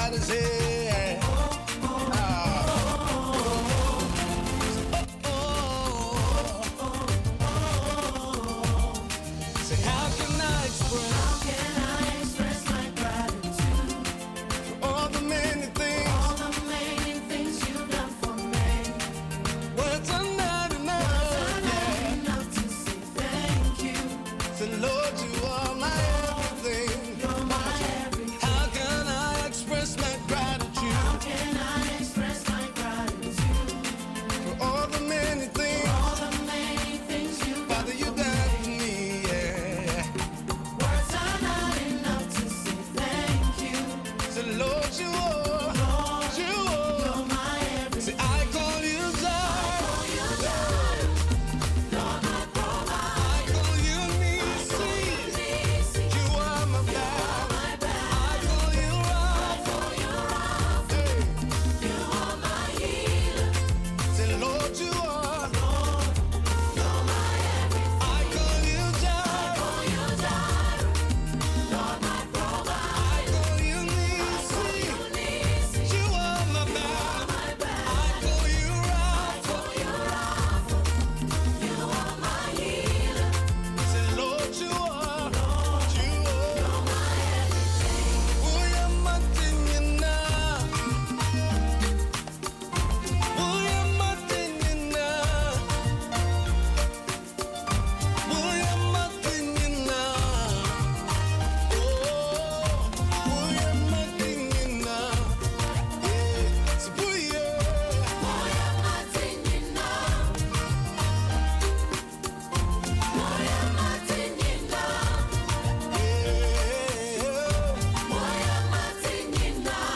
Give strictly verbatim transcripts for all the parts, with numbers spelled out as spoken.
everybody say, ah. Oh, oh. Say, how can I express? How can I express my gratitude for all the many things, all the many things you've done for me? Words are not enough, words are not yeah. enough to say thank you. Say, Lord, you are my everything. You're my everything. How can I express my gratitude? How can I express my gratitude for all the many things, for all the many things you've Father, done you for done for me, yeah. Words are not enough to say thank you. Say, Lord, you are, Lord, you are, you're my everything. Say, I call you God. Lord, my provider. I call you Nisi. You are my God. I call you Rapha. You are my healer. Say, Lord, you are. Lord, you're my everything. I call you Jireh. Lord, my provider. I call you Nisi. You are my God. I call you Rapha. You are my healer. Say, Lord, you are. Lord, you are. You're my everything. Oh, you're my thing, you know. Oh, you're my thing, you know. Oh, you're my thing, you know. Oh, oh, you're my thing, you know. Yeah. So, oh, yeah. Oh, you're my thing, you know. Oh, you're my thing, you know. Yeah. Oh, you're my thing, you know.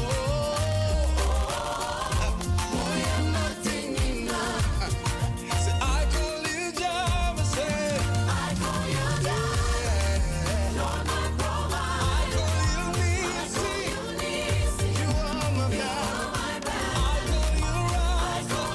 Oh, you're my thing, you know. Say, I call you Java, say. I call you Java. Lord, my provider. I call you Nisi. You are my God. I call you Rapha.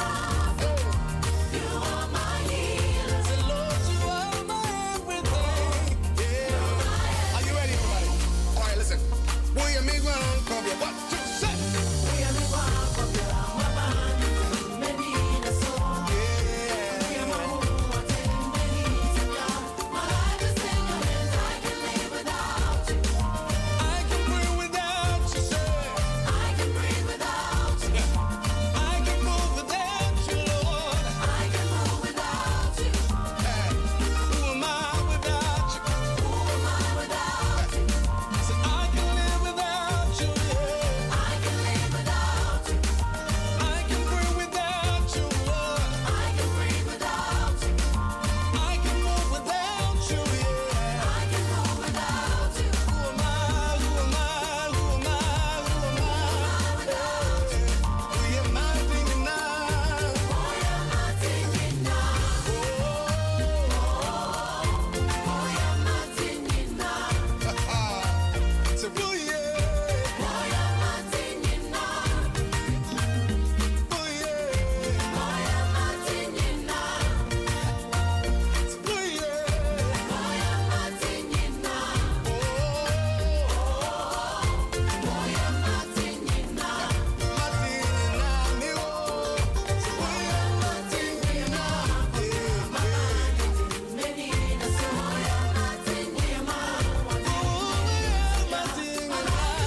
You are my healer. Say, Lord, you are my everything. Yeah. Are you ready, everybody? All right, listen. We are me one, come here. One, two, set. We are me one, come here. My band, maybe the song. Yeah. We are my home, what many to God. My life is in your hands. I can live without you. I can breathe without you, sir. I can breathe without you. I can move without you, Lord. I can move without you. Hey, who am I without you? Who am I without you? Say, I can live without you, yeah. I can live without you. I can breathe without you, Lord. I can breathe without you. I can move without you, yeah. I can move without you. Who am I? Who am I? Who am I? Who am I without you? Who am I thinking now? Oh, you're my thinking now. Oh, oh, you're my thinking now. So, oh, yeah. Oh, you're my thinking now. Oh, yeah. Oh, you're my thinking now. So, oh, yeah. Oh, you're my thinking now. Oh, oh, you're my thinking now. My thinking now, me, oh. So, oh, you're my thinking now. Yeah, maybe the song. You're my thinking now. Oh, you're my thinking now.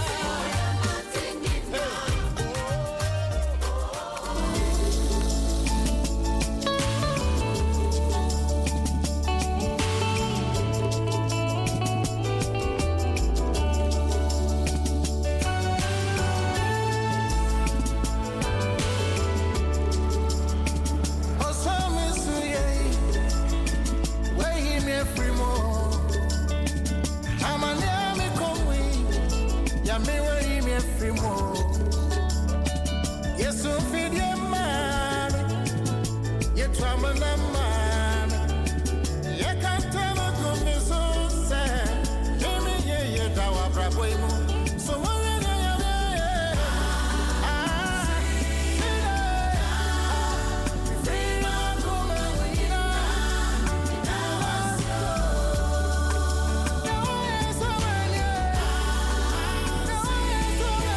Yes, feed your man. You trouble the man. You can't tell a good miss so sad. Jimmy, yeah, you dawa bravo. So, what are you? So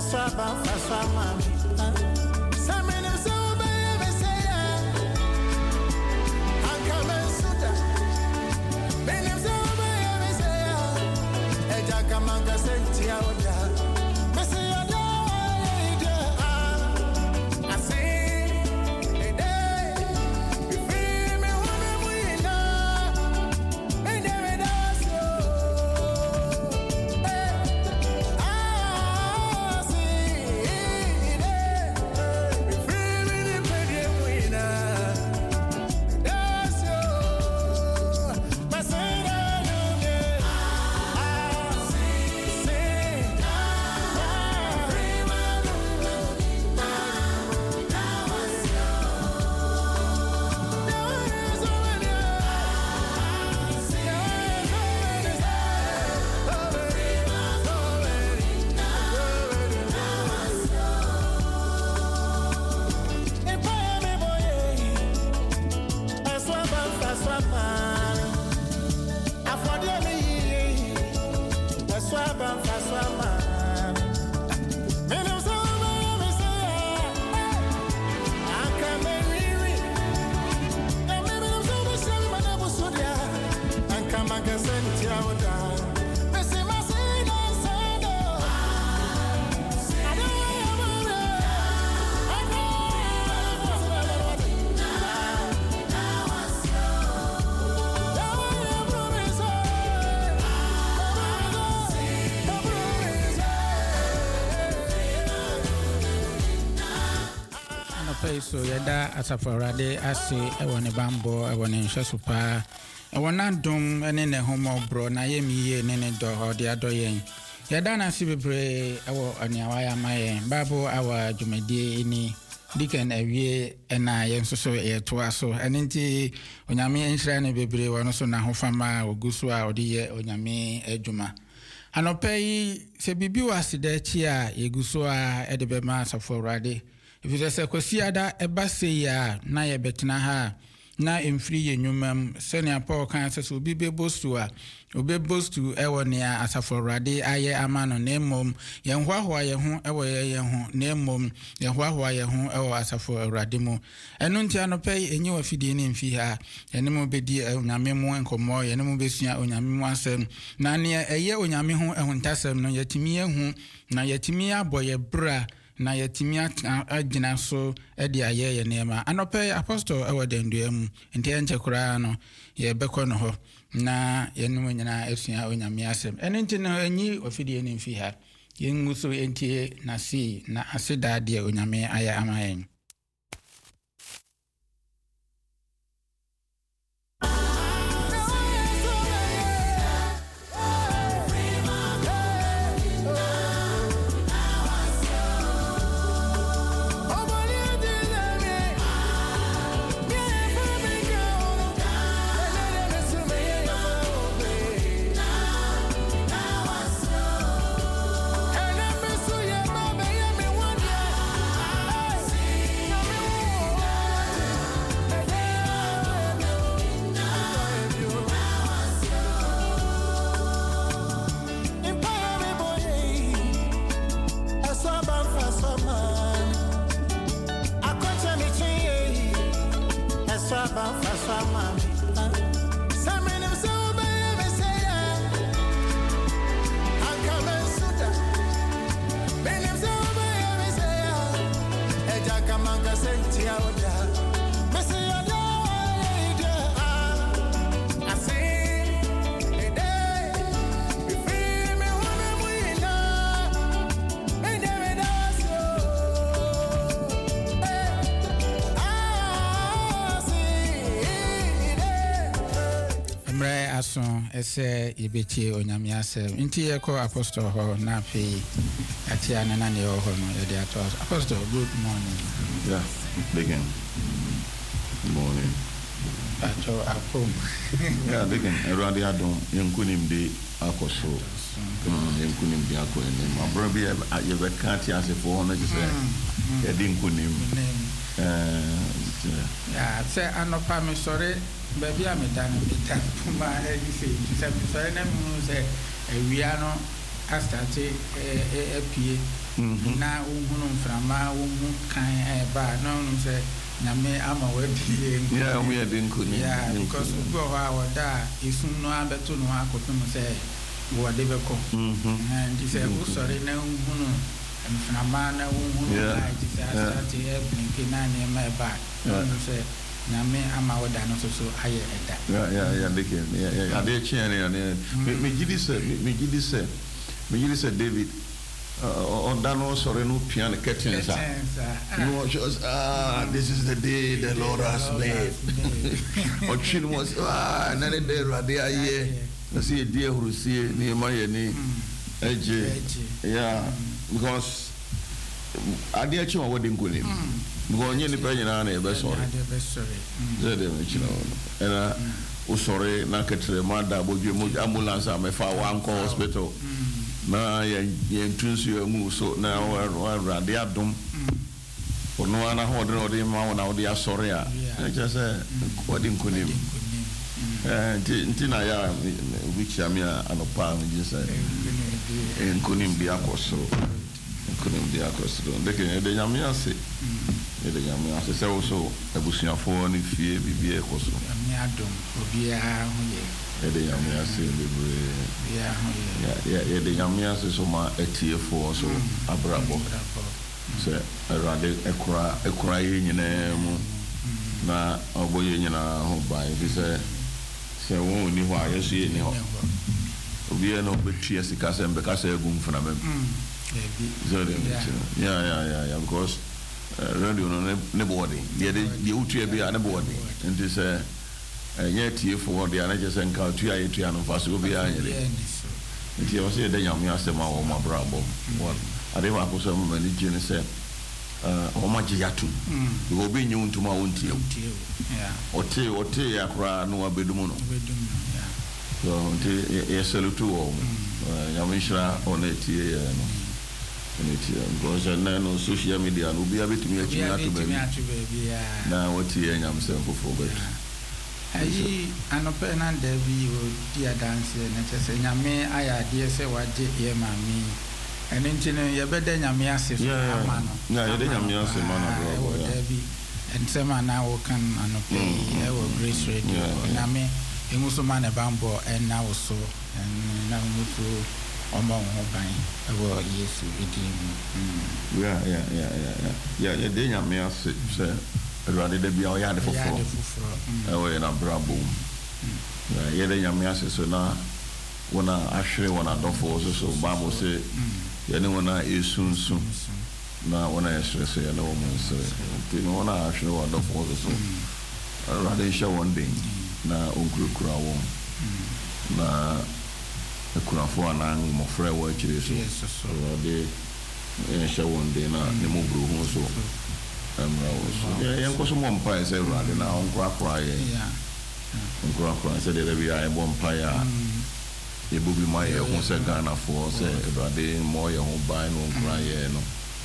So yada asafarade ase ewo ne bambo ewo ne nhwesopa ewo na dom ene ne homo bro na yemiye ne ne do hode adoyen yada na se bebre ewo aniawa ya maye babo awa dwumedie ni diken awie ena yensoso yeto so enenti onyame nhira ne bebre wono so na hofama ogusu a odiye onyame adwuma anopai se bibi wasida chi a yegusu a edebema asafarade if you say kwasiada ebase ya na ye betena ha na emfiri ye nwumam senia Paul kan se so bibe bostu a obe bostu ewo ne asaforade aye amano na emom ye hwahwa ye ho ewo ye ye ho na emom ye hwahwa ye ho ewo asaforade mu enu ntia no pay enyi wa fidie ne mfi ha ene mo bedi onyame mu enkomo ye ne mo besua onyame mu asem na ne eye onyame ho ehuntasem no yetimi ehu na yetimi aboye bra na yetimi agina so edi aye ye nema anope apostle ewodenduam enti enche kura no ye beko no ho na yenum nyina esua onyame asem enti no enyi ofidie ne mfi ha yengu so enti na si na asida de onyame aya amayen ese ibechi onyame asem nti yeko apostle ho na fe ati anana ne ho no yede ato apostle good morning yeah begin good morning ato apom yeah begin erade adon yenkunim de akoso yenkunim de akone ma bro bi ye be kanti ase fo no je say ye de nkunim eh yeah say anopa me sorry baby am dan beta puma e say say say na mu say ewia no astarte e e pie na wohunu mframa wohu kan eba na onu se nyame ama wadi yeah we had nkuni yeah because go ha wada isun no abeto no akopem se wo de beko and this e sorry na wohunu mframa na wohunu na this asate e blinki na ne ma eba onu se nyame ama wada no so so aye eda yeah yeah yeah deke yeah yeah ade chene ya me gidi se me gidi se me gidi se David on that no sorry no piano curtains no just ah this is the day the Lord has made or chin was ah na the day rade aye na see die hurusie ni ma ye ni eje yeah because ade achi won wodi nkoni because nye ni pa nyina na e be sorry ze de me chino era o sorry na ketre ma da bodwe mo ambulance amefa wa nko hospital na ya yentunsu emu so na wa de adom ono ana ho de ode ma na ode asore a na chese ode nkonim eh nti na ya which amia anopa ngi se nkonim bi akoso nkonim bi akoso de ke de nyamia se de nyamia se se so ebusuafo ni fie bibie ekoso nyamia adom obi a ho ye ede nyamia se libre yeah yeah yeah ede nyamia se so ma etiefo so abrabo se arade ekura ekura ye nyina mu na oboye nyina ho ba ifi se se won ni ho ayeso ye ni ho obi e no betua sika se mbe ka se egu mfuna mem so de yeah yeah yeah yeah because radio no ne body ye de utua bi a ne body nti se enye tie for the anaje senka tu aye tu anu faso obi anyere nti e wose de nyame asema wo mabrabo what ade ma ko so ma ni jini se eh o ma jiyatu go obi nyu ntuma wontie yeah ote ote ya kra no abedumu no abedumu yeah so nti e salutu wo nyame shira onetie no onetie go je na no social media no obi abetumi achi atu ba na wotie nyame se fofo ba ayi anope na David o dia dance na chese nyame aya de se waje ye mami ene ntino ye bede nyame ase ama no na ye de nyame ase ma na bro ya David ensema na wo kan anope e wo Grace Radio nyame emuso ma na bambo en na wo so en na mutu omo ho ban e wo Yesu edim yeah yeah yeah yeah yeah ye de nyame ase se Rwanda de bia o ya de foforo eh o na brabo na ye de nyame ase so na wona ahwere wona dofo so so babo se ye ne wona esunsu na wona yesre so ye na wo mun se ti no wona ahwere wona dofo so so Rwanda sha one day na onkurukura wo na ekura fo na mo frɛ wo akire so Rwanda e sha one day na ne mo bro hu so yeah, yeah, because some umpire say rather now on cry yeah. On cry say there be a umpire. You will be my own second for say rather more your home buy no cry no.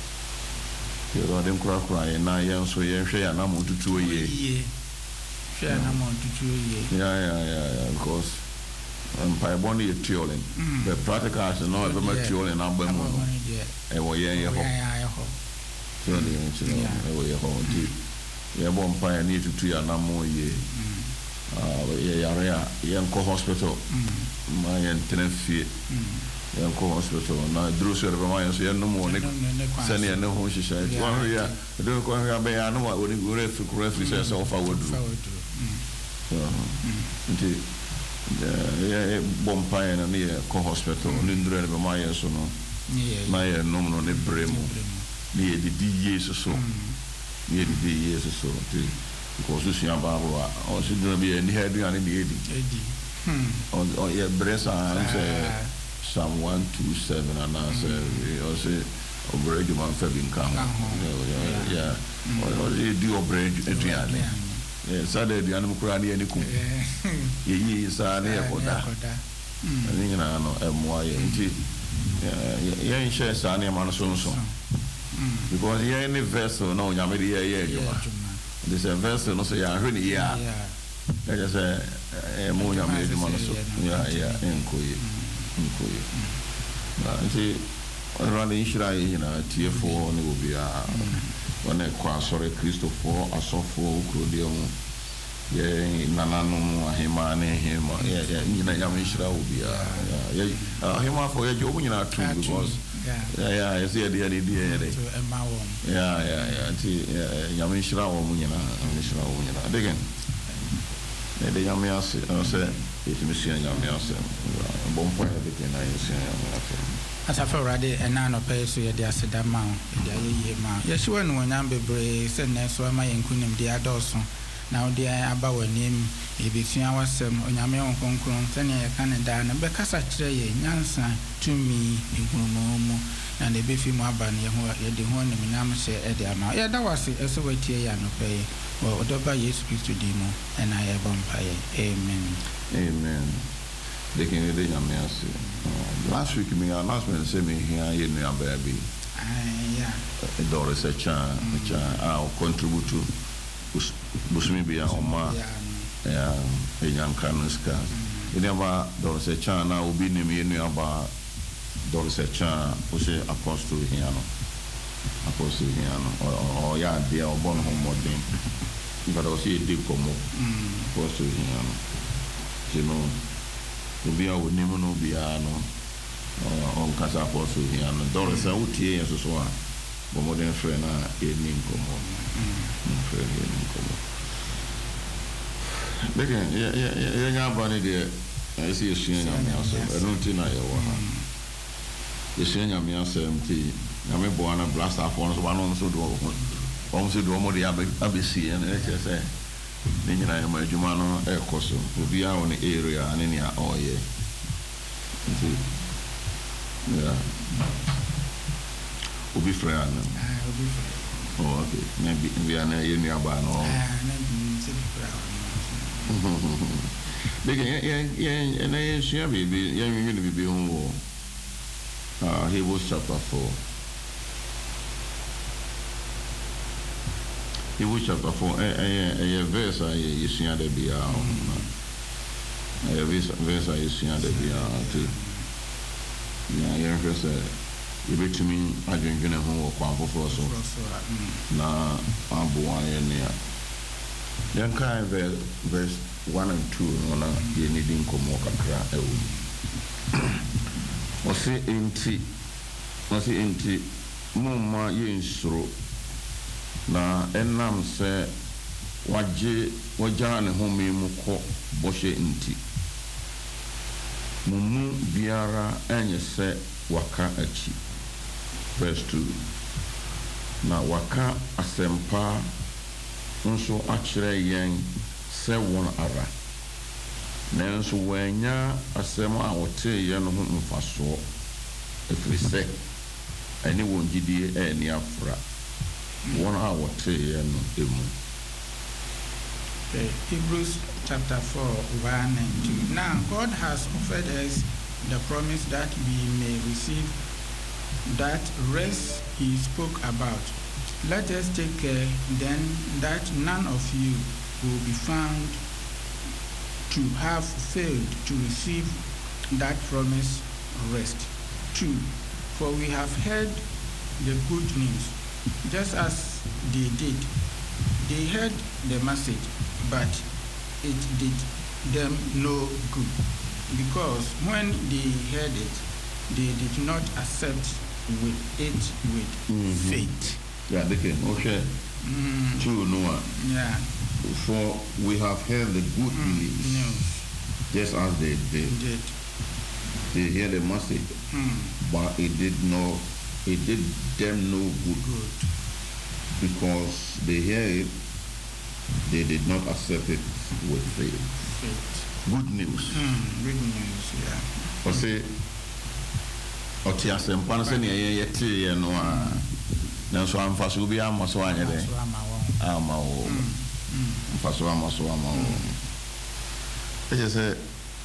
You rather cry cry na yen so yen share na mo tutu ye. Share na mo tutu ye. Yeah, yeah, yeah, yeah, because umpire body is tuning. The practical is no ever much tuning na be mo. E wo yen ye ho. So the you know we ho di ye bon pa ni tutu ya na mo ye ah ye yare ya ye nko hospital ma ye tenafie ye nko hospital na dru so re ma ye so ye no mo ne se ne ne ho shisha e wa ya do ko ya be ya no wa we re fi ko re fi se so fa wodu so nti ye bon pa na ne ko hospital ni ndre re ma ye so no ma ye no no ne bremo ni e di yesu so ni e di yesu so ti ko so sia ba ba o si do bi ni hedu ani ni edi edi hmm o ye bresa say Psalm one twenty-seven and I say o say o bread man fa bin kan yeah yeah o ye di o bread eduane yeah sada eduane mu kura ni ani ku ye yi sa na ye koda ni na no e mo aye nti ye ye share sa na ma no so so because here in the vessel no nyame de here here juma this a vessel no so ya hwe ni ya I just say eh mo nyame de ma no so ya ya enkoye enkoye na nti Awurade nhyira yɛ nyinaa tiefoɔ ne obiara wɔne kɔ asɔre kristofoɔ asɔfoɔ kurodeɛ mu yɛ nananom ahema ne hema nyina nyame nhyira obiara ahemafoɔ yɛgye ɔmo nyinaa to because yɛsɛ yɛde yɛde di yɛde nti nyame nhyira wɔ mo nyinaa nyame nhyira wɔ mo nyinaa degen yɛde nyame ase sɛ yɛtumi sua nyame ase bɔ mpa yɛde ke na yɛsua nyame ase Asafo Awurade ɛna anɔpɛ so yɛde aseda ma wo yɛde ayɛyie ma wo yɛhyewa no wɔnyam bebree sɛ nnɛ so ama yɛn nkonimdi adɔɔso na wode aba w'anim yɛbɛsua w'asɛm onyame wo kronkron sɛnea yɛka ne daa no bɛkasa kyerɛ yɛ nyansa tumi nhunumu mu na na ɛbɛfi mu aba no yɛde ho animuonyam hyɛ ɛde ama wo yɛda wase ɛsɛ watie yɛ anɔpɛ yi wɔ ɔdɔba Yesu Kristo din mu ɛna yɛbɔ mpaeɛ amen amen they can read your mercy. Last week, my announcement said me here in your baby. Yeah. Doris a child, a child, I'll contribute to Busmibia or Ma, a young Kanaska. In never Doris a child, I will be near me in your bar. Doris a child, who say Apostle Hiano, Apostle Hiano, or ya dear or born home or thing. But I'll see a deep como, Apostle Hiano. You know. Obi a woni mu no obi a no on kasa apostle here no Doris a utie yeso so a bo modern friend na eni nkomo mm friend eni nkomo begen ya ya ya nya ba ne de esi esu nya me aso eno ti na ye wo ha esu nya me aso mti na me bo ana blast afọ no so ba no so do o mo so do mo de abesi en e che se ni nyina ya ma adwuma no e koso obi a won area ane ne a oye nti ya obi fra ana ah obi fra oh okay maybe we are na ye ni aba no ah na bi se fra bege ye ye na ye shia bibi ye mi ni bibi hu wo ah Hebrews chapter four Hebrews chapter four, a verse I use in the Bia, a verse I use in the Bia. Yeah, yes, you bet to me, I drink in a home of Quampo Frosso. Now, I'm born near. Then, kind verse one and two, on a needing Comoca cra. Or say, ain't it? Or say, ain't it? Mumma, you in na enam se waje waja ne home mu kɔ bɔhye nti mumu biara enye se waka achi verse two na waka asempa nso akyerɛ yɛn sɛ wɔn ara nanso wanya asɛm a wɔte yɛn no ho mfasoɔ ɛfiri sɛ ɛne wɔn gyidie ɛni afra one hour three no emu. Hebrews chapter four, one and two. Now God has offered us the promise that we may receive that rest he spoke about. Let us take care then that none of you will be found to have failed to receive that promised rest. Two, for we have heard the good news. Just as they did, they heard the message, but it did them no good, because when they heard it, they did not accept with it with mm-hmm. faith. Yeah, they can. Okay. Mm. True, Noah. Yeah. For we have heard the good mm. news, news, just as they did. did. They hear the message, mm. but it did not. It did them no good, good because they hear it, they did not accept it with faith. faith. Good news. Mm, good news, yeah. Or say, or tia sempa na se ne ye yete ye no a na so amfa so bi ama so anye de ama wo amfa so ama so ama wo e je say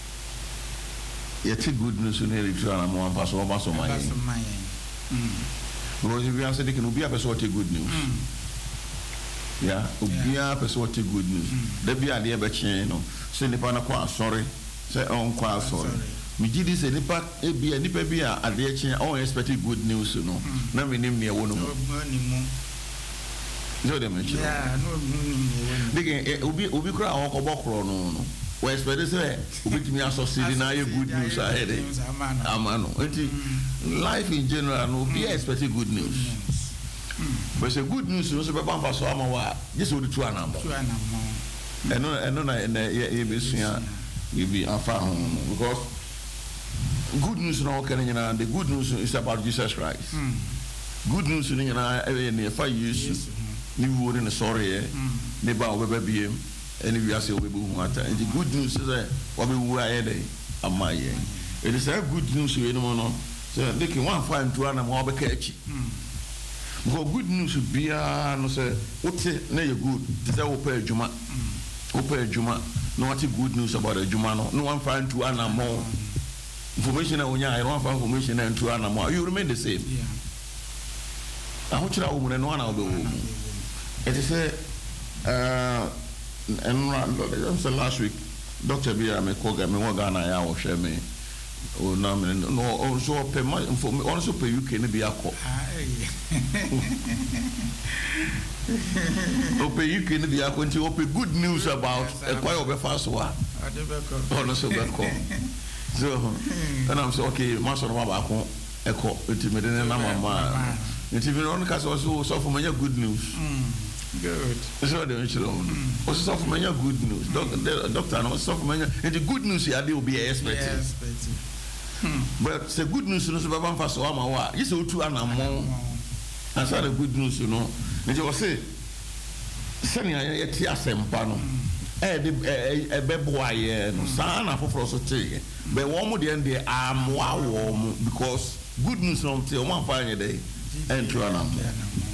yete good news ne ri twa na mo amfa so ba so maye because if you answer they can be a person what good news yeah be a person what good news there be a dey be chen no say nipa na kwa sorry say on kwa sorry me gye di sɛ nipa ebi nipa bi a adeɛ kyen ɔn expect good news no na me nim nea ɛwɔ no mu so dem nkyerɛ yeah no no dike obi obi kora a ɔkɔbɔ korɔ no no we expect sɛ obetumi asɔsidi na ayɛ good news ahead ama no nti life in general no be expect good news but say good news no so be pampa so ama wa just o de tu anambo tu anambo eno eno na na ye be sua we be afa ho because good news no can nyina the good news is about Jesus Christ mm. good news ni nyina e ne fa Jesus ni wo ni sorry e ne ba o be biem eni wi ase o be bu hu ata and the good news is that o be wu aye dey amaye it is a good news we no no so they can one find to anam o be ka echi because good news bia no say wote na ye good this is open adwuma open adwuma no what good news about adwuma no no one find to anam more information onya I don't find information and to anam you remain the same yeah I want you to wo no na obe wo it is a uh and uh, last week Doctor Bia me call me wa Ghana ya wo hwe me o na me no also pay my information also pay U K ne bia ko o pay U K ne bia ko nti o pay good news about e kwa obe fast wa o no so be ko so and I'm so okay master no ba ko e ko nti me de na mama nti me no ka so so for me good news good so the issue o so for me good news doctor no so for me and the good news here they will be expected yes but the good news no so be ban fa so ama wa you say otu anamon and so the good news you know nti o say sani ya ti asempa no eh de e bebo aye no sa na foforo so te be wo mo de de amwa wo mo because good news no te o ma fa anye dey enter anamon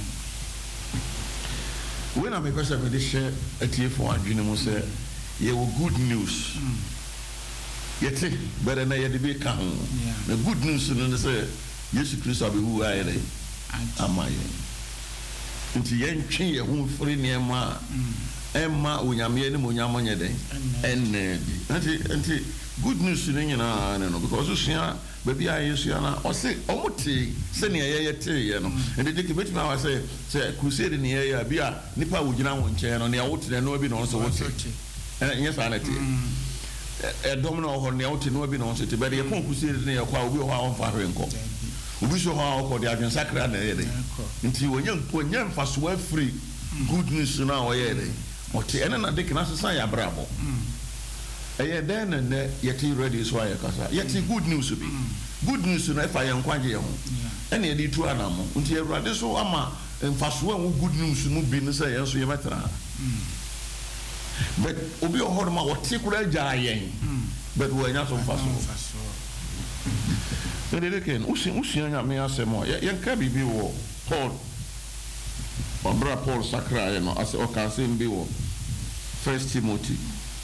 when I make question me dey share a T F one adwene mu say ye wo good news yete better na ye de be ka ho the good news no say Jesus Christ abi hu aye dey amaye nti ye ntwe ye hu firi ne ma emma onyame ne mo nyama nye den enne nti nti good news no nyina no because usua baby aye usua na o se omote se ne ye yete ye no and the debate ma wa say say crusade ne ye ya bia nipa wo gina won nche no ne awote ne no bi no so wote eh yes anati e domino ho ne awote no bi no so te be ye kon crusade ne ye kwa obi ho a on fa hwe nko obi so ho a ko de adwen sakra na ye de nti wonye wonye mfaso afri good news na o ye de ote ene na de kina sesan ya brabo eh then and yet ready so ya kasa yet good news be good news na fa yan kwanje ye ho ene dey tu anamo nti Awurade so ama mfaso an good news no bi ne say yenso ye metra but obi o horma wote kura ja yen but wo nya so mfaso ene de ken usi usi nya me asemo yen ka bibi wo Paul Obra Paul sakra ye no as o kan se mbi wo First Timothy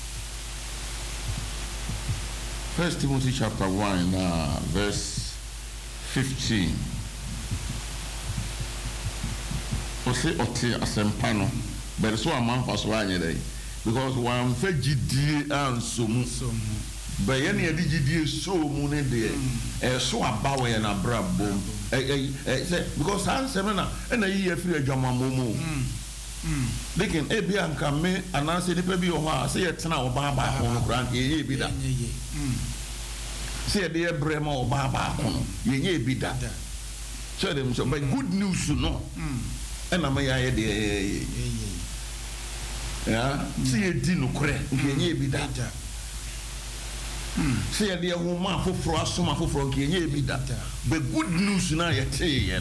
First Timothy chapter one, uh, verse fifteen. Ose ote asempano, but so a man for swanya day because one fejidi and so but any of the so moon there, so about way and a brabo. Because I'm seven and a year free a jama momo. They can a be and come me and answer the baby or say it's now Baba on grant ye be that. Say a dear Brema or Baba ye be that. Tell them so by good news to know. And I may I de yeah, see a dino cre, ye be that. Say a dear woman for frost, some for frog, ye be that. But good news now, you tell you.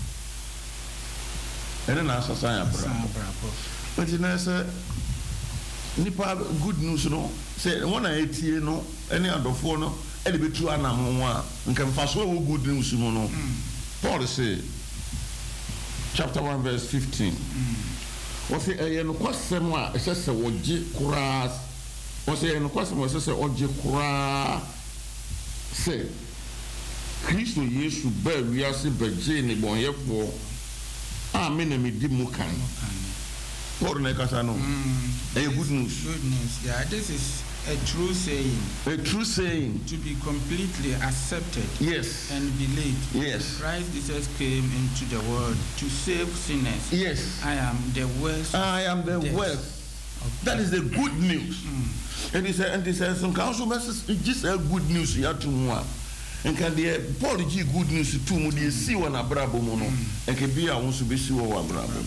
And then answer say bravo. But you know say nipa good news no say one eighty no any other phone no e be true anam ho a nkan faso wo good news no no Paul say chapter one verse fifteen o say e no kwasem a e say woje kura o say no kwasem o say oje kura say Kristo Yesu ba wiase baje ni bonyefo Amen. Me di mukan. Paul na kasa no. Eh good news. Good news. Yeah, this is A true saying. A true saying. To be completely accepted. Yes. And believed. Yes. Christ Jesus came into the world to save sinners. Yes. I am the worst. I am the worst. That is the good news. Mm. And he said, and he said, some council messages, just a good news you have to want. And can the Paul give good news to me? They see one abrabo mono, and can be a wants to be see one abrabo.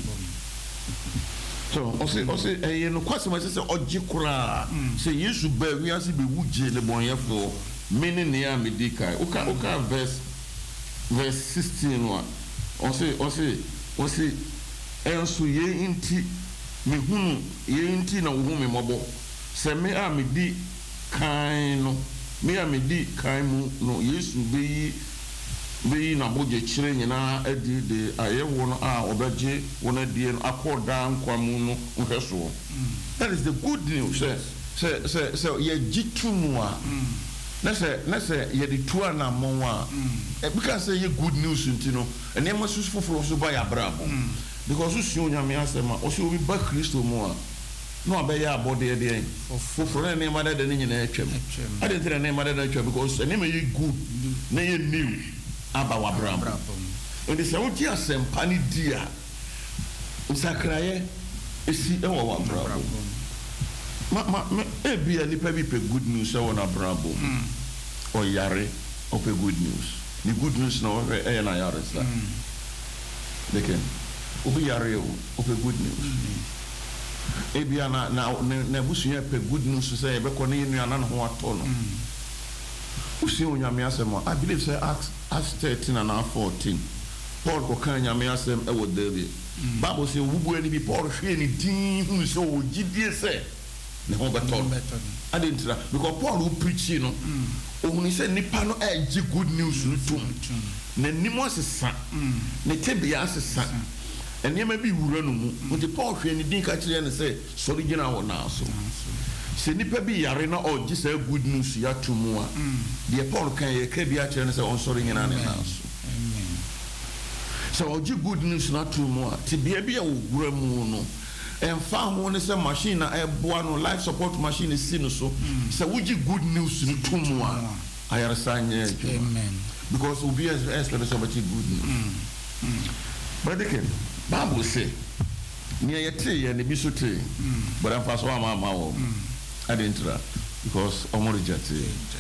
So, I say, I say, eh, you know, question myself, say, Ojikura, say, you should be, we are to be wooje the boy for many near Medica. Okay, okay, verse, verse sixteen one. I say, I say, I say, and so ye inti, me hunu, ye inti na uhumi mabo. Se me a me di kaino, me a me di kaimu no Yesu be be na boje chire nyina adi de aye wo no a obeje wona die no akoda nkwamu no nhweso. That is the good news. Say say say say ye jitu no a na say na say ye di tu na mo a because say ye good news nti no ene ma susu foforo so ba ya brabo because so si onyame asema o se obi ba Kristo mo a no abeye abode de foforo ene ma da de nyina atwam I didn't tell name that atwam because ene ma ye good na ye new aba wa brabo and the what you asem pani dia usakraye esi e wa wa brabo ma ma e bia nipa bi pe good news e wona brabo o yare o pe good news ni good news no e na yare sa deken o bi yare o pe good news e bia na na na busu ya pe good news say e be ko ne nu ana ho ato no usi onyame asem I believe say Acts Acts thirteen and fourteen Paul ko kan nyame asem e wo there Bible say wubu ani bi Paul hwe ni din hu so wo gidie say ne ho beto I didn't try because Paul who preaching no ohun say nipa no e gi good news no tum na nimo asesa ne tebia asesa enema bi wura no mu nti Paul hwe ni din ka kire ne say sorry gina wo na so se nipa bi yare na o gi say good news ya tumu a de Paul kan ye ka bi a kire ne say on sorry gina ne na so so o gi good news na tumu a ti bia bia wo wura mu no en fa ho ne say machine na e boa no life support machine si no so say wo gi good news no tumu a ayar sanye amen because we be as as so much good news but again Bible say near your tree and the bisu tree but I'm fast one my wo I didn't try because I'm already jet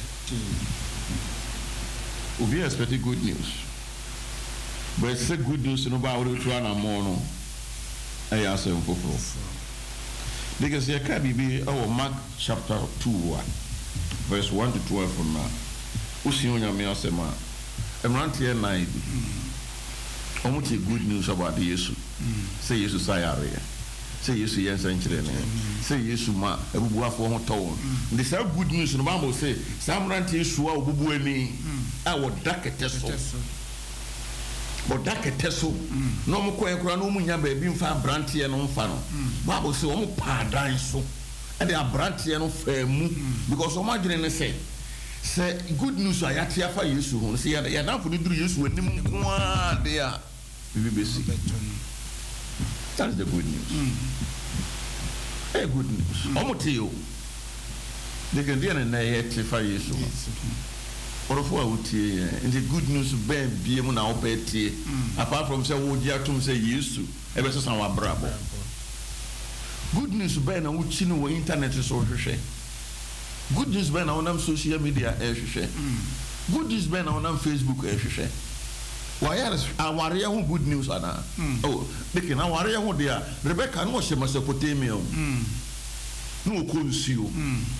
we be expecting good news but it's a good news no ba we try na more no I answer for because here can be our Mark chapter two verse one to twelve from now usi onya me asema emrantie nine omuti good news about the Yesu say Yesu sayare say Yesu yensa nchire ne say Yesu ma ebubu afo ho towo the say good news no Bible say samrantie Yesu a obubu ani a wo dakete so bo dakete so no mo koe kura no munya ba bi mfa brantie no mfa no Bible say o mo padan so e de abrantie no fa mu because o ma dwene ne say say good news a yate afa Yesu ho say ya na fo duru Yesu anim kwa de a we be see that's the good news eh mm. good news omotio de can dey na yate afa Yesu orofo a utie and the good news be bie mu na obetie apart from say wo dia tum say Yesu e be so san wa brabo good news be na uchi no wo internet so hwehwe good news be na on social media e hwehwe good news be na on Facebook e hwehwe why are aware ho good news ana oh deke na aware ho dia Rebecca no she Mesopotamia no konsuo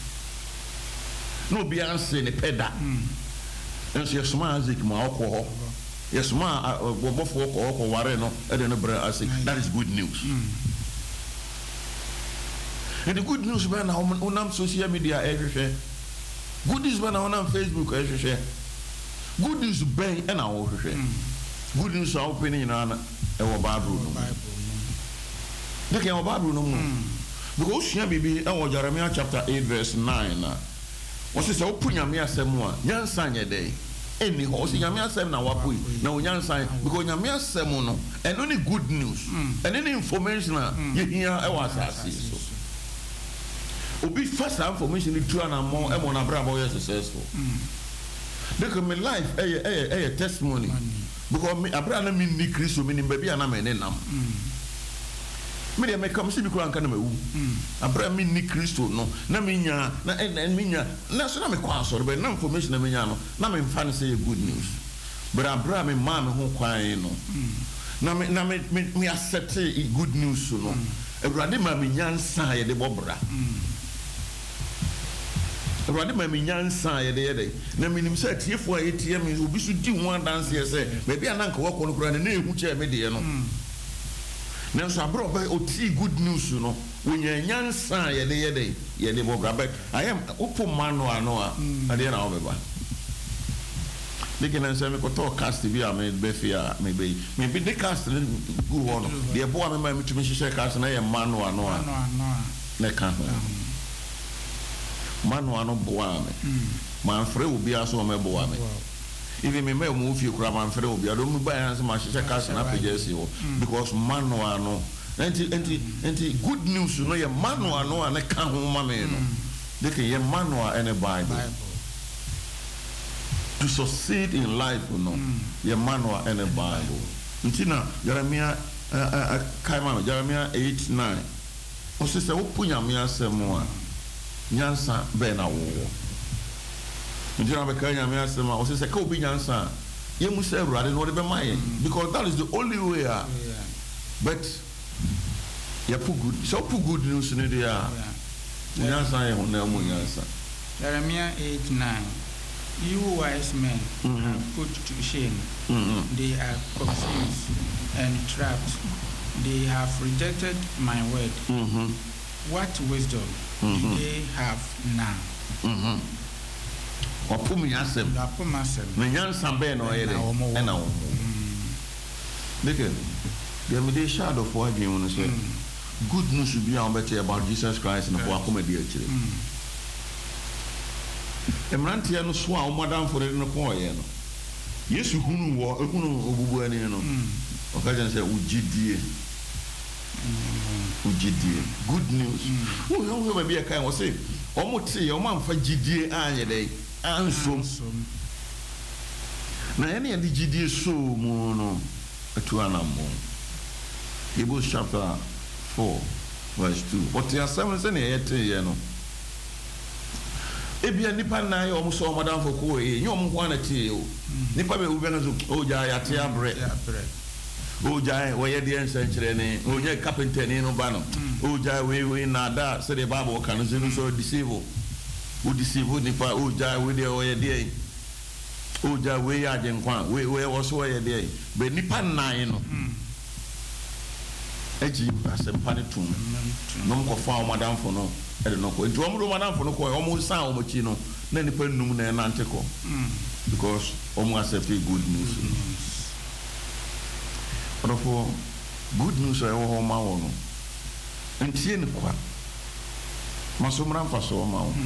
no Beyonce ne peda and she smart as ma okwo yes ma bobofo okwo okwo ware no e de no bra as that is good news and the good news be na on social media e hwehwe good news be na on Facebook e hwehwe good news be e na wo hwehwe good news are opening in an e wo Bible no de ke wo Bible no mo because shia bibi e wo Jeremiah chapter eight verse nine na wo se so punyame asem a nyansa nye dey eni ho se nyame asem na wapui na onyansa because nyame asem no eno ni good news eno ni information na ye hia e wo asase so Obi first information ni two and more e mo na bra boy successful. Because my life eh eh eh testimony. Because me abra na me ni Kristo me ni baby ana me nenam. Me dey make come see me kura nka na mawu. Abra me ni Kristo no na me nya na en me nya na so na me kwa so be na information na me nya no na me mfa say good news. But abra me ma me ho kwan no. Na me na me me accept good news no. Awurade ma me nyansa ye de bobra. Awurade ma me nyansa ye de ye de. Na me nim say tiefo a yetie me obi so di ho dance ye say baby ananka wo kono kura na ehu che me de no. Na so abro ba oti good news no. Wonya nyansa ye de ye de ye de bobra but I am opo mano ano a ade na obeba. Looking and say me ko to cast bi a me be fia me be me be the cast go on the boy me me to me share cast na ye manu ano a na ka manu ano boa me man frɛ obi aso me boa me even me me mu fie kura man frɛ obi ado me ba yan se ma share cast na page si ho because manu ano enti enti enti good news no ye manu ano a na ka ho ma me no de ke ye manu a ene Bible. To succeed in life, you know, mm. your manual and a Bible. Until Jeremiah, uh, uh, Jeremiah eight nine. O se se upunya miya se moa, nyansa bena wo. Until na bekanya miya se moa, o se se ka ubi nyansa, ye mu se rade no de be maye, because that is the only way. Uh, yeah. But you put good, so put good news in the air. Nyansa ye hona mu nyansa. Jeremiah eight nine. You wise men mm-hmm. are put to shame. Mm-hmm. They are confused and trapped. They have rejected my word. Mm-hmm. What wisdom mm-hmm. do they have now? Wapumi yasem. Wapumi yasem. Menyansa be no ere. Ena omo. Look at the me shadow for again when say good news should be about Jesus Christ and for comedy actually. Emrantia no so a madam for no ko ye no Yesu hunu wo hunu obubu ani no o ka jan say ugidie ugidie good news wo yo ba bia kan wo say o mo te o ma mfa gidie anye dey ansom na ene ye gidie so mu no atu anamo Hebrews chapter four verse two what you are saying say na ye te ye no ebia nipa na ye omo so madam for ko e nyo omo kwa na tie o nipa be ubi na so o ja ya tie abre o ja we ye de ensa nkire ne o nye carpenter ni no ba no o ja we we na da se the bible kan so so deceive o deceive nipa o ja we de o ye de o ja we ya je nkwa we we wo so ye de be nipa na ye no eji asempa ne tum no mko fa madam for no e de no ko nti omo do madam for no ko omo san omo chi no na nipa num na na ante ko because omo accept good news for good news I wo ma wo no nti ne kwa masomra mfa so ma wo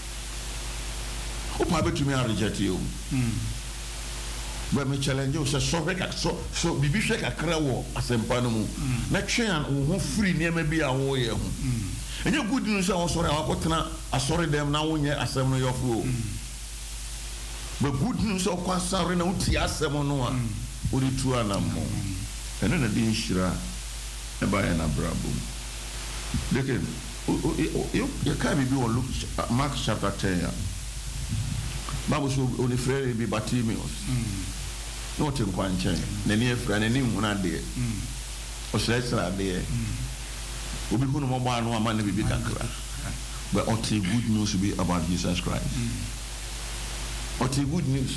o pa betumi a reject you but me challenge you say so reka so so bibi hwe kakra wo asempa no mu na twen wo ho free ne ma bi a wo ye ho enye good news a wo sori a wakotena asori dem na wo nye asem no yofo but good news o kwa sori na uti asem no a o di tu anamo ene na din shira e ba ya na brabo leke you you can be on Luke Mark chapter ten ya Bible so on the frere be Bartimaeus no te nkwa nchen na ni efra na ni huna de o sresra de obi hunu mo ba no ama na bibi kakra but all the good news will be about Jesus Christ all the good news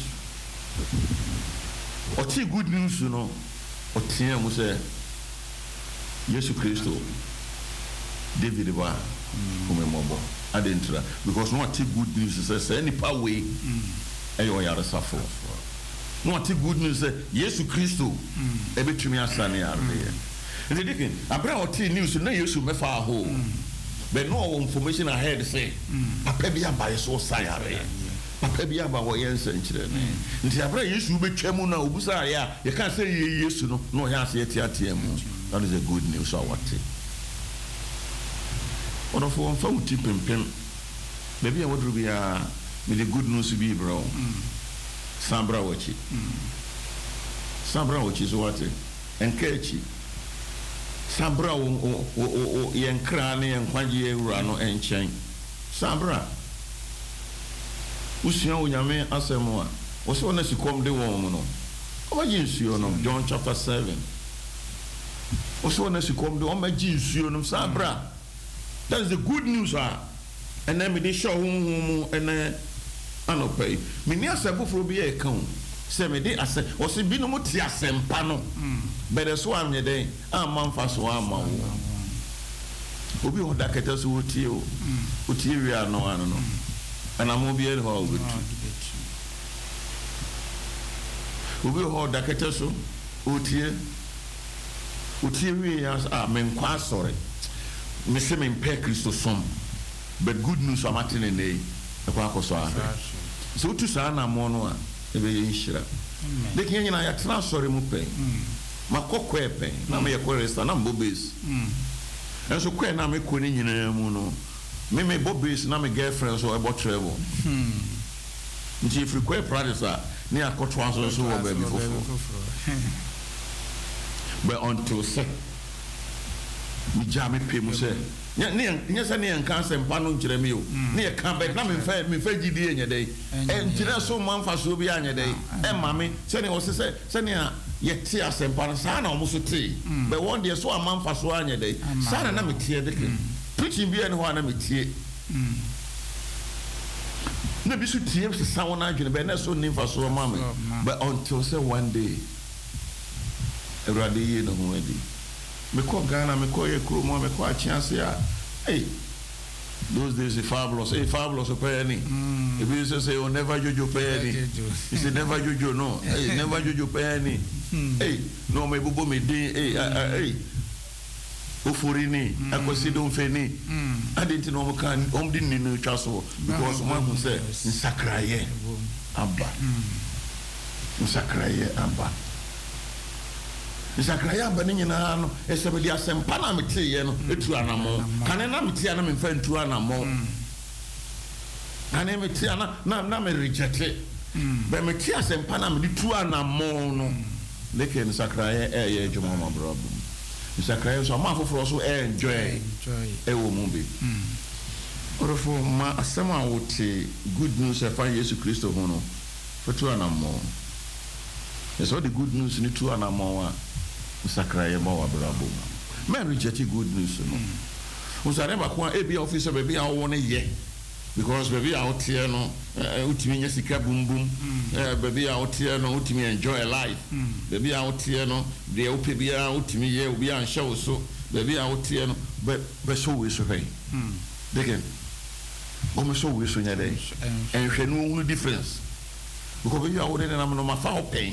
all the good news you know all the mo say Jesus Christo David ba come mobo adentra because no take good news say any power way ayo ya resafo no take good news say Jesus Christo e betumi asane arde e dey dikin abra o take news na Jesus me fa ho but no information ahead say papa bia ba so sayare papa bia ba wo yen sankire ne nti abra Jesus betwam na obusa ya ye kan say ye Jesus no no ya say tiatia mu that is a good news so what Or of one phone tip and pim. Maybe I would be a with a good news to be bro. Sambra watch it. Sambra watch is what it. And catchy. Sambra o yen crane and quaji rano and chain. Sambra. Usia unyame asemoa. What's one as you come the woman? What you know, John chapter seven. What's one as you come the woman, you know, Sambra. That is the good news, ah. And then we show whom and then I don't pay. Minia Sabu for be a count. Semi day, I said, was it been no tias and pano? But the swan your day, I'm man for swam. Ubi what that catters would you, Utiria, no, I don't know. And I'm be at hall with Ubi hold that catters, Utia, Utiria, ah, men quite sorry. Mister Impec Christo some. But good news for Martin and they, the Quaco Swag. So to Sana Monoa, the Shira. The King and I are transferring Mupe. Macoque, Namia Querist, and I'm Bobbies. And so Quay Nami Queen in a mono. Meme Bobbies, Nami girlfriends or about travel. If you quay practice that, near Cotrans or so before. But until set. Mi jami pe mu se nya nya se ne nkan se mpa no nkire mi o ne ye kan be na me fa me fa gidi enye dai e nkire so manfa so bi anya dai e ma me se ne o se se se ne ye ti asempa no sa na o so ti be won de so manfa so anya dai sa na na me tie de preaching bi ene ho na me tie na bi so tie se sa wona adwene be na so nimfa so ma me but until say one day everade ye no ho adi me call Ghana, me call your crew, me call a chance here. Hey, those days are fabulous. Hey, fabulous, a penny. If you say, oh, never you pay any. You say, never you no. Hey, never you pay any. Hey, no, me bubo me day. Hey, hey. Ufurini, I could see don't feni. I didn't know can, um, didn't know Chasso because one who said, in Sakraye, Abba. In Sakraye, Abba. Sakraya bani na no esebedi asempa na mete ye no etu anamo kane na mete na me fa ntu anamo kane mete na na na me reject be mete asempa na me tu anamo no leke ni sakraya e ye djuma ma bro sakraya so ma foforo so e enjoy enjoy e wo mu be orofo ma asema wote good news e fa Jesus Christ ho no fotu anamo so the good news ni tu anamo a Sakraye Mawa Brabo. Men reject good news. No, so I never quite a be officer, baby. I want a year because baby out here, no, ultimately, sika boom boom, baby out here, no, ultimately enjoy life, baby out here, no, the O P B out to me, yeah, we are show so, baby out here, no, but but so we so hey, they can almost so we so your day, and she no difference because we are already in a normal foul pain.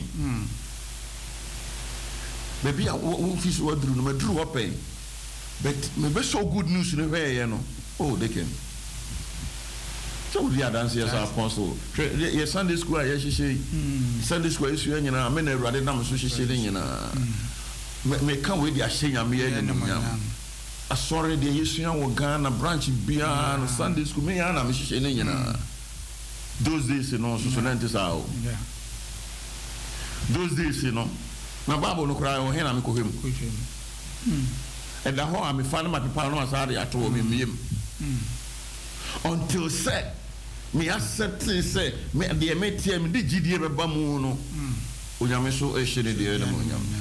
Maybe I won't fish what drew no drew up pay. But maybe so good news in the way, you know. Oh, they can. So we are dancing as apostle. Yes, Sunday school, yes, she say. Sunday school is you know, I mean, rather than so she saying, you know. May come with your saying, I'm here. I saw the issue of Ghana branch beyond Sunday school, me and I'm saying, you know. Those days, you know, so then this out. Those days, you know. Na Bible no cry on him ko him and the whole am fan my people no asade ato me miem until say me accept say me de me tie me de gidie be ba mu no onyame so ehye de na onyame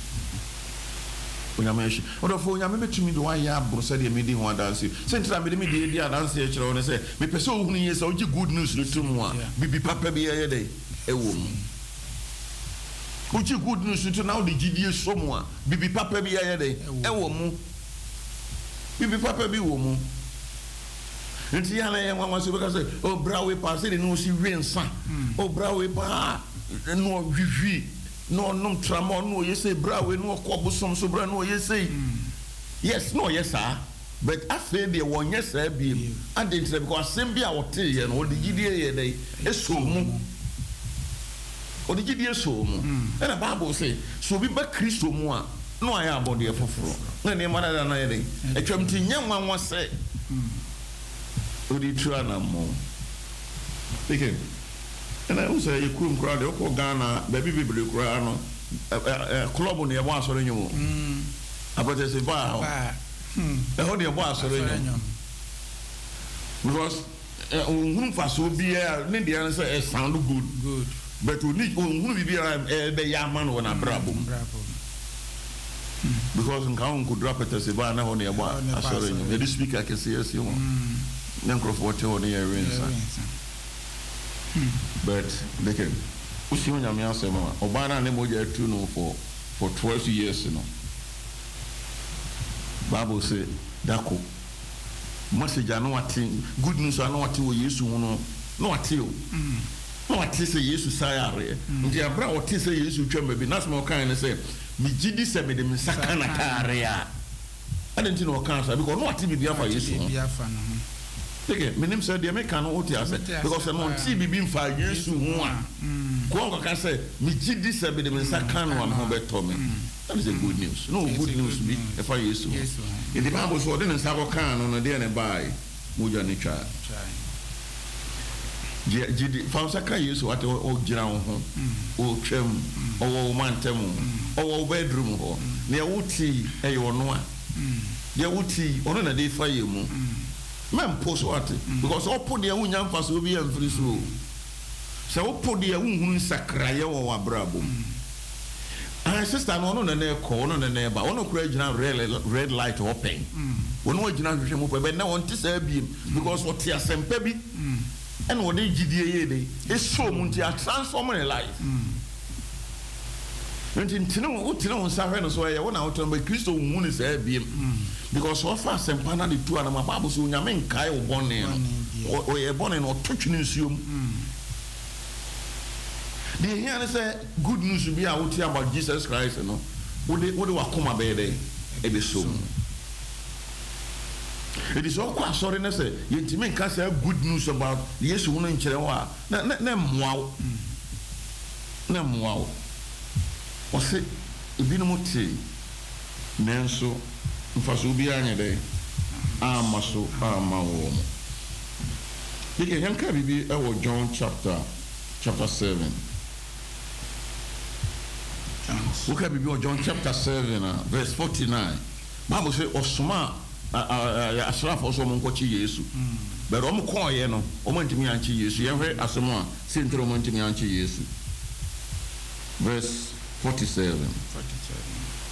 onyame ehye odo fo onyame betumi de wan ya abro say de me di ho adanse sentra me de me di di adanse e kire won say me pese ohunu ye say ogi good news no tumu a bibi papa bi ye de e wo mu uchi good news to now the G D A somewhere. Bibi papa bi aye dey. E wo mu. Bibi papa bi wo mu. Nti ya na ye nwa so be say, "Oh brawe pa say no si wensa." Oh brawe pa no hwihwi. No nom tramo no ye say brawe no kobosom so bra no ye say. Yes, no yes sir. But after the one yes sir bi. And because sem bi a wote ye no the G D A ye dey. E so mu. Or the G D S so and the Bible say, so be back Christo more. No, I am body of foforo. No, the mother than I think. A twenty young one was say, Odi try na mo. Again. And I also you come crowd the Ghana baby baby crowd no club on the boss or you. Mm. About say ba. Hmm. The whole the boss or you. Because unhun fa so bia ne dia say sound good. Good. But we need unhun bia e be ya man wona brabo. Brabo. Because nkan could drop it as ba na ho ne boss asore you. The speaker can see us you. Mm. Nyankrof on the area. But they can. Usi wonya me asema obana ne moja tu no for for twelve years no. Bible say dako. Message no wati good news no wati wo Yesu no no wati o. No wati say Yesu sai are. Nti abra wati say Yesu twem bi na some kan ne say me gidi se me de me saka na kare a. Adenti no kan say because no wati bi bia fa Yesu. Bia fa no. Again, my name said the American what you say because I'm on T V being five years to one. Go can say me did this a bit of a can one Hobert Tommy. That is a good news. No good news be if I used to. In the Bible, so didn't have a can on a day and buy Mujani child. Fausaka use what old General home, old Chem, or Mantemo, or bedroom home. Near Uti, a you know. There Uti, on a day for you. Men post what because all put the young fast will be free slow. So put the young sacraya or brabo. And sister, no, no, no, corner, no, neighbor, on a red light open. When we generation move, but now want to say because what he has sent baby and what they G D A is so much transforming life. Nti ntino utino nsahwe no so ye wona woto ba Kristo wu ni sa biem because so far sempa na de tu ana ma Bible so nyame nkai wo bone no o ye bone no totwini nsuom the here say good news be out here about Jesus Christ no wo de wo de wakoma be dey e be so it is all kwa sorry na say yentimi nka say good news about Jesus wo no nkire wo a na na mmoa na mmoa Ose ebinum tie nenso mfaso bi anya dey amaso amawo mo dike henka bibi e wo John chapter chapter seven Uka bibi wo John chapter seven uh, verse forty-nine Bible say osoma ya asrafo so mo nkochi Yesu but o mo ko ye no o mo ntimi anchi Yesu ye hwe asemo a sentro mo ntimi anchi Yesu verse forty-seven. forty-seven.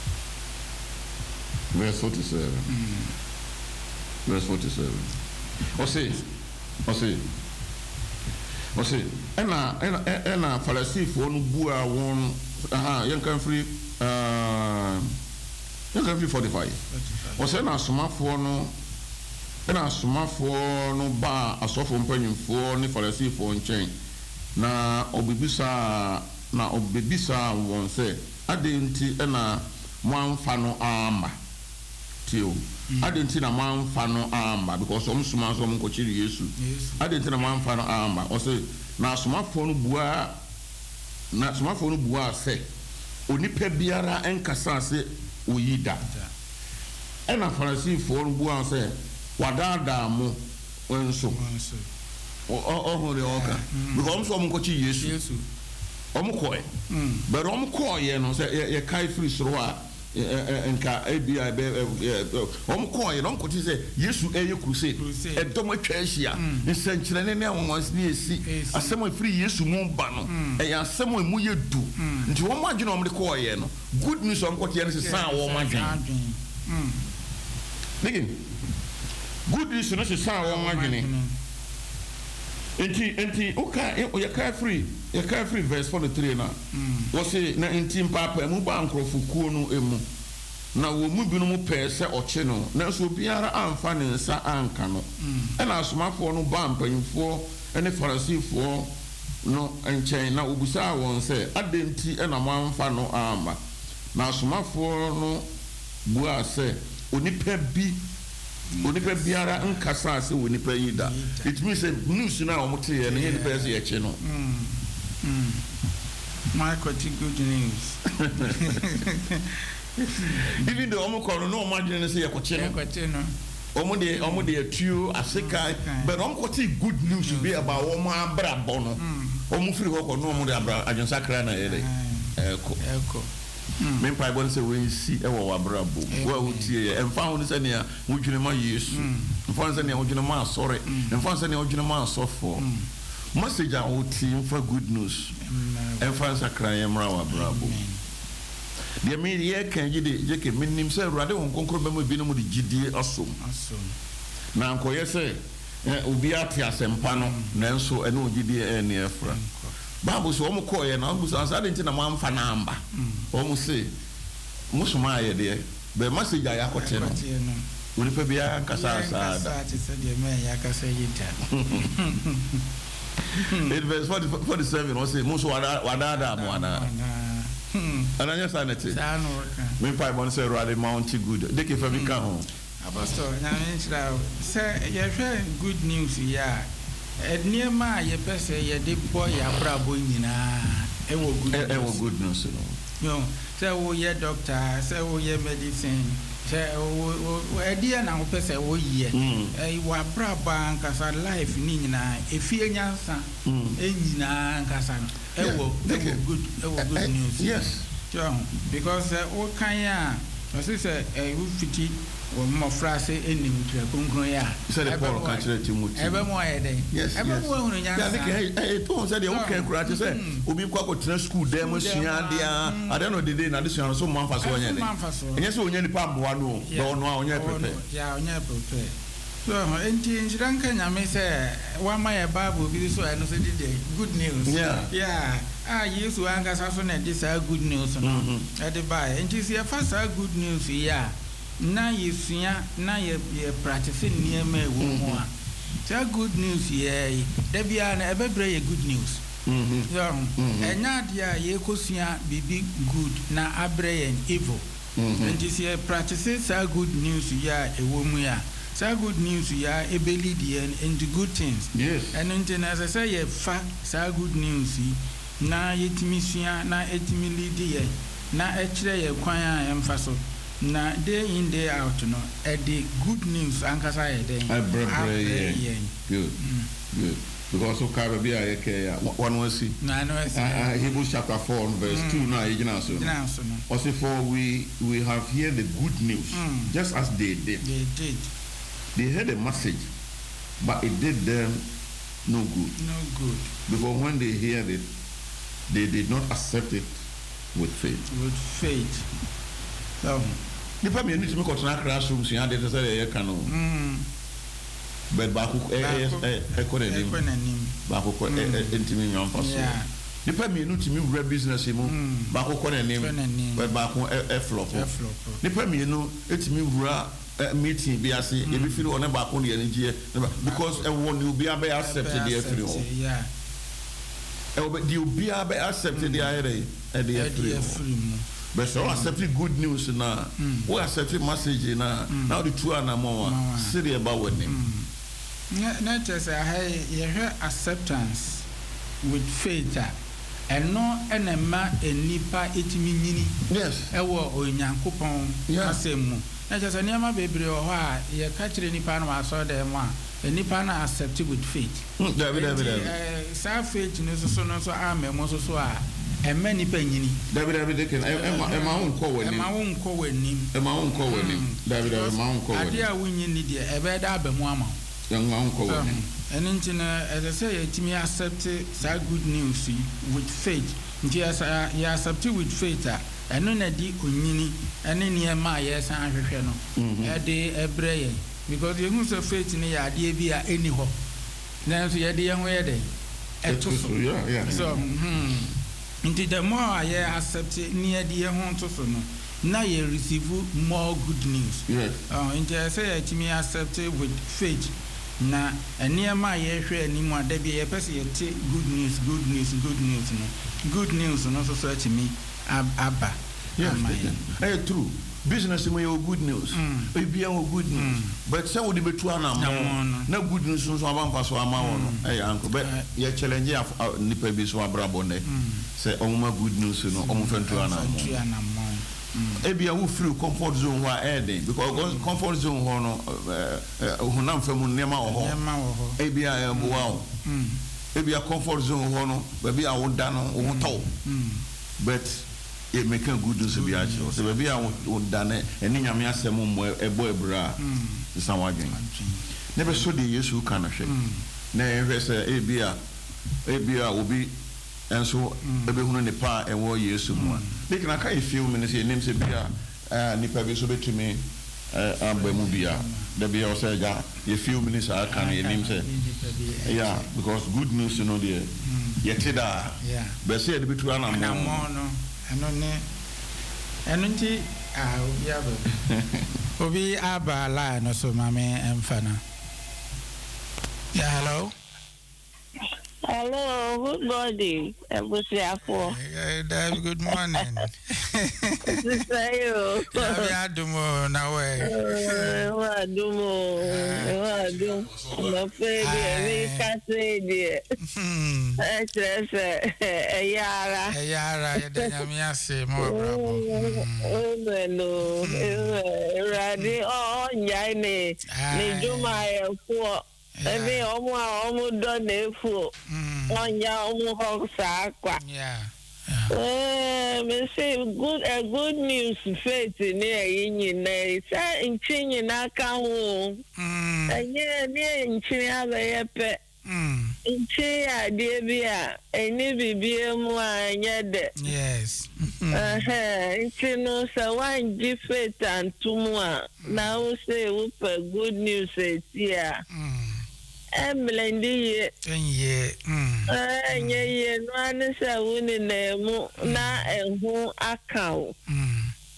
Verse forty-seven. Mm. Verse forty-seven. O say, o say, o say, ena ena ena Pharisee no bua won aha yen kan free uh yen kan free forty-five. O say na asomafo no ena asomafo no ba asofo mpanyimfo ne Pharisee fo nchen na obibisa na obebisa won say adenti na mwanfa no amba tio adenti na mwanfa no amba because om suma so mko chiri Yesu adenti na mwanfa no amba o say na asomafo no bua na asomafo no bua say onipa biara enkasa se oyida e na Pharisee fo no bua say wadada mo wenso o o ho re oka because om so mko chiri Yesu Omukoy. But Omukoy, no, say a kai free sroa and ka abi Omukoy, and Uncle say, yes, you a crusade, a domo treasure, in Saint Chelena was near sea, a semi free yes to moon bano, a semi muye do. Into one margin on the coy, good news on what is a sound or margin. Begin. Good news on a sound or margin. Enti enti oka ya carefree ya carefree verse forty-three na wo say na enti papa mu ba nkrofo no emu na wo mu bi no mu pe se oche no na so biara amfa ne nsa anka no e na asomafo no ba mpanyimfo ene Farisifo no enchen na obusa won say adenti e na manfa no amba na asomafo no bua say onipa bi onipa biara nkasa ase onipa yida it means say news na omote ye na ye person ye che no mm mm my quite good news even though omo call no imagine say ye ko che no Omo de omo de atuo aseka but omo kwoti good news be about omo abrabo no omo free hoko no omo de abra adwonsakra na yele eko eko me pai bon se we si e wo abrabo wa utie e mfa ho se ne a wodwene ma Yesu mfa se ne a wodwene ma asore mfa se ne a wodwene ma asofo message a uti mfa good news e mfa sakra ye mra wa abrabo de me ye kan gide je ke minim se ruade won konkro be mo bi no mo de gidie asom asom na nkoye se obi ate asempa no nanso ene ogidie e ne efra Bible so omo koye na omo so asade nti na mo amfa na amba omo se musuma aye de be message ya kote no woni pa bia nkasa asa asa ti se de me ya kasa yita in verse forty-seven was say muso wada wada mo ana ananya sanete me pa bon say rade mount good de ke fa bi ka ho apostle na nchira say ye hwe good news ya eniema ye pese ye de boy abrabo nyina e wo good e wo good news no yo say wo ye doctor say wo ye medicine say wo edia na wo pese wo ye e wo abrabo ankasa life ni nyina efie nyansa e nyina ankasa e wo good e wo good news yes because wo kan ya so say e wo fiti o mo frase enim tira konkron ya say the Paul can tell Timothy ebe mo ayede ebe mo hunu nya ya like eh to say the o kan kura te say obi kwa ko tena school dem sua dia ade no dede na de sua so man faso onye ne enye se onye ni pa mboa no do no a onye pepe ya onye pepe so enti njiran kan nyame say wa ma ya bible bi so eno say dede good news yeah yeah ah yesu anga sa so na this good news no e de ba enti se fa sa good news ya na yesua na ye practice niema ewo ho a say good news ye da bia na ebebre ye good news mhm so enya dia ye kosua bibi good na abre ye evil and this ye practice say good news ya ewo mu ya say good news ya ebeli die and the good things yes and then as I say ye fa say good news na yetimi sua na etimi lead ye na ekire ye kwan a emfa so na day in day out no e the good news ankasa ye den abrebe good good because so ka be a ke ya one one see na no see Hebrews chapter four verse two na e gina so gina so no also for we we have here the good news just as they did they did they heard a message but it did them no good no good because when they heard it they did not accept it with faith with faith so the problem you need to make a classroom so you had to say you can mm but ba ku e e ko nim ba ku ko intimi nyom paso the problem you need to make business mu ba ku ko nim but ba ku e flop the problem you know etimi wura meeting bi ase e bi feel on ba ku ne energy because e won you be able accept the free ho yeah e will be be able accept the area e the free but so accepting good news na we accepting message na now the two and more serious about with him na just I hear acceptance with faith and no enema enipa etimi nyini yes e wo onyankopon asemu na just niam bebre o ho a ye ka kire nipa na aso da mu a enipa na accept with faith David David eh sa faith no so no so amemo so so a ema nipa nyini David David de ken e ma won ko wani e ma won ko wani e ma won ko wani David David ma won ko wani ade a wonyi ni de e be da abamu ama e ma won ko wani and ntina as I say etimi accept sa good news with faith nti ya ya accept with faith a eno na di onyini ene niema ya san hwehwe no e de ebre ye because you know faith ni ya de bi a eni ho na so ye de ye ho ye de eto so yeah yeah so hmm nti the more ye accept ni ye de ye ho to so no na ye receive more good news yes oh nti I say etimi accept with faith na eniema ye hwe animu adabi ye pese ye te good news good news good news no good news no so so etimi aba yes eh true business mo your good news e bia o good news but say we dey betu ana mo na good news so aba mfa so ama wo no eh anko but ye challenge nipa bi so abrabo ne say o ma good news no o mo fantu ana mo ebi a wo free comfort zone wa adding because comfort zone ho no honam fam nema wo ho nema wo ho ebi a ebo wa wo ebi a comfort zone ho no baby a wo da no wo to but it make a good news be actually so baby a wo da ne eni nyame asem mo ebo ebra san wagen ne be so de Yesu kan hwe na ehwe se ebi a ebi a obi enso ebe hunu ne pa enwo Yesu mu a they can kind of feel me say name say bia eh nipa be so betumi eh ambamu bia da bia o say ja you feel me say aka na name say yeah because good news you know there yet da yeah be say de bitu ana mo no eno ne eno nti ah obi aba obi aba la no so mame emfana yeah hello. Hello, good morning. Ebusiafo. Dad, good morning. This is you. Ya dumo na we. Wa dumo. Wa dumo. No pay me kase die. Hmm. Stress e yara. E yara e de nyame ase mo brabo. Oh no. Ready oh nyai ne. Ni juma e ko. Ebe omo a omo do na efu onya omo ho sa kwa yeah eh me say good a good news faith ni eyin na sa nchinyi na ka ho mm anye ni nchinyi abaye pe mm nchi ade bia eni bibie mu anya de yes eh nchi no sa wan gi faith antumu a na wo say wo pe good news etia mm Emlendi ye enye mm eh ye no anisa woni na mu na ehu akawo mm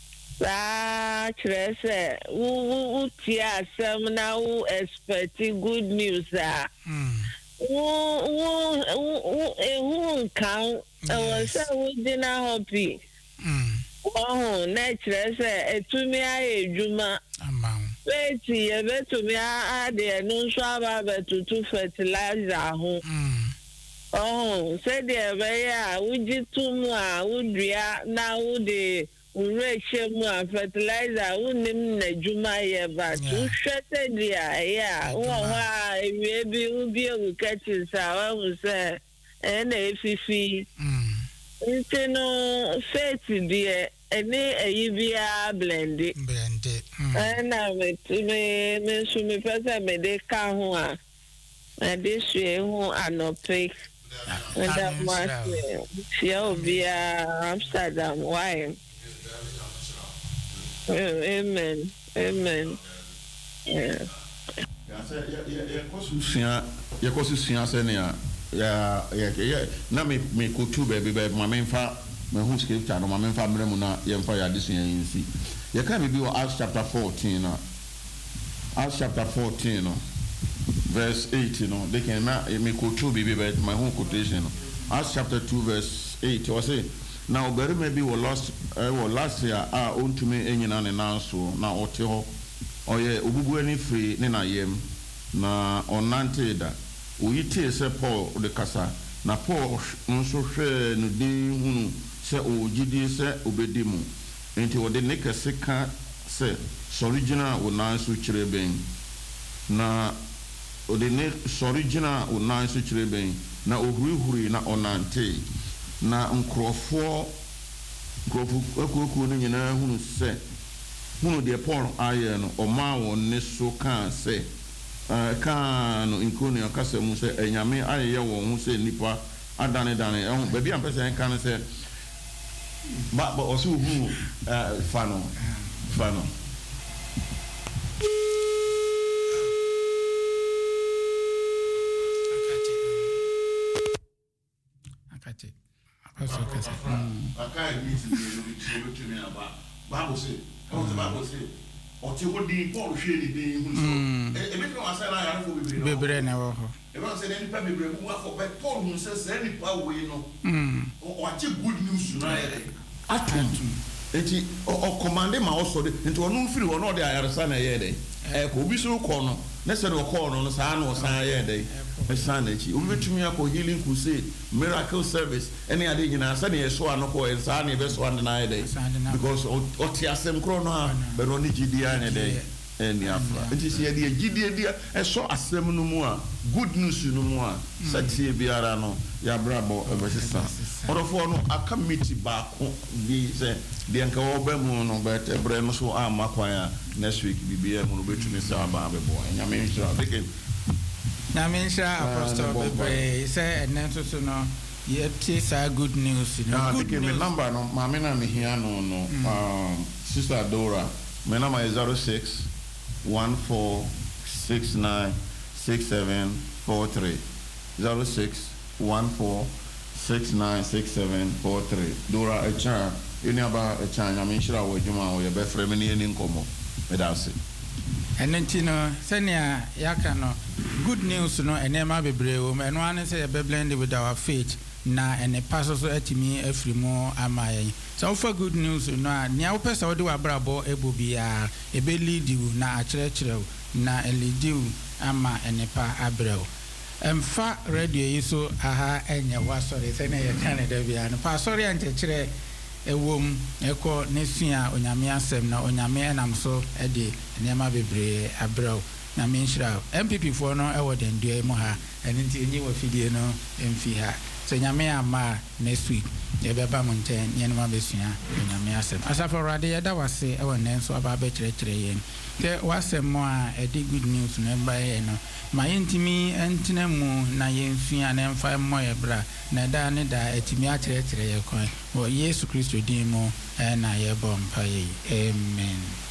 sa trese wu wu ti asem na wu expect good news a mm wu wu ehu kan e wo sa wu dina happy mm oh na trese etumi aye ejuma amam Beti ye betu mi a de no so aba betu to fertilizer ho. Mm. Oh, say de be ya uji tumu a udua na wo de ure chemu a fertilizer unim na juma ye ba tu hwete dia ya wo ha ewie bi ubi e wukati sa wa mu se e na efifi. Mm. Ntino faith die ene eyibia blendi blendi na me me me so me pesa me de ka ho a na de sue ho anope nda mwase sia obia Amsterdam why amen amen yeah ya se ya ya kosusia ya kosusia se ne ya ya ya na me me ko tu baby baby ma me fa me hu scripture no ma me fa mre mu na ye mfa ya desua yinsi ye ka me bi o Acts chapter fourteen na Acts chapter fourteen no verse eight no they can na me ko tu baby baby my whole quotation no Acts chapter two verse eight was say now very maybe we lost uh, well last year ah ontumi enyina ne nanso na ote ho oye obubu ani free ne na yem na onante da oyite se Paul de kasa na Paul nso hwe no din hunu se ogidi se obedimu enti wode ne kase ka se original onanso kireben na ode ne original onanso kireben na ohurihuri na onante na nkrofo nkrofo akuku no nyina hunu se hunu de Paul aye no o ma won ne so kan se Uh, kan no inkoni akasa mu se enyame ayeye won hu se nipa adane dane ehun ba bia mpese kan se ba ba osu hu uh, fano fano akati akati akati akai mi ti no bi to me aba Bible say what the Bible say Oti wo di Paul hwe ni din hu so e be twa asa na ya fo bebre no bebre na wo ho e ba say ni pa bebre ku afọ but Paul hu say say ni pa we no mm o ati good news na ya atum eti o commande ma o so de nti onu mfiri wo no de ayaresa na ye de eh ko bi so ko no na se do ko no no saa no saa ye dey e saa na chi obi betumi akọ healing crusade miracle service any ade nyina sa na ye so anoko e saa na e be so ande na ye dey because o ti asem kro no a be no ni gidi ane dey eni afra it is ye dey gidi dey e so asem no mu a good news no mu a sa tie biara no ya brabo e be sesa orofo no aka meet ba ko bi se de nka wo ba mu no bet ebre no so ama kwan a next week bibia mu no betumi sa ba be boy nyame nshira begin nyame nshira apostle bebe say enen so so no ye tie sa good news no good news me number no ma me na me hia no no um sister Dora my number is zero six one four six nine six seven four three zero six one four six nine six seven four three Dora echa any about a chanya menshira wo djuma wo ye be frame ni eni nkomo me da se enenti no senia yaka no good news no enema bebre wo eno ane se ye be blend with our faith na ene paso so atimi afrimo amaye so for good news no a nia wo pesa wo de wa brabo ebobia e be lead you na akyerɛkyerɛw na elidiu ama enepa abrɛw emfa radio yi so aha enye wa sorry se na ye kan da bia no pa sorry ankyerɛ ewom ekɔ nesua onyame asɛm na onyame enam so e de nneɛma bebree abrɛw na menhyira M P P for no e wo den dua mu ha ene nti enyi wa fidie no emfi ha so nyame ama next week ye beba mo nten nneɛma besua onyame asɛm asafa rade ye da wase e wo nen so aba ba kyerɛkyerɛ yen ke wasɛm mo a e de good news no ba ye no ma yentimi entena mu na yensua na emfa mo ye bra na da ne da etimi akyerɛkyerɛ ye kwan wo Yesu Kristo din mu e na ye bɔ mpa ye amen.